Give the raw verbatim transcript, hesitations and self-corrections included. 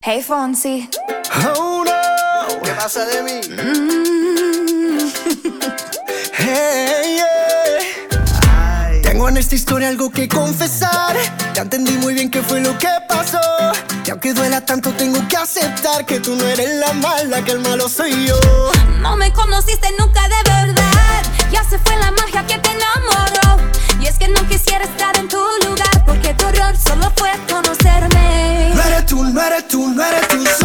Hey Fonsi. Oh no, ¿Qué pasa de mí? Mm. hey, yeah. Ay. Tengo en esta historia algo que confesar. Ya entendí muy bien qué fue lo que pasó. Y aunque duela tanto tengo que aceptar que tú no eres la mala, que el malo soy yo. No me conociste nunca de verdad. Ya se fue la magia que te enamoró. Y es que no quisiera estar en tu lugar, porque tu error solo fue conocerme. No eres tú, no eres tú, no eres tú.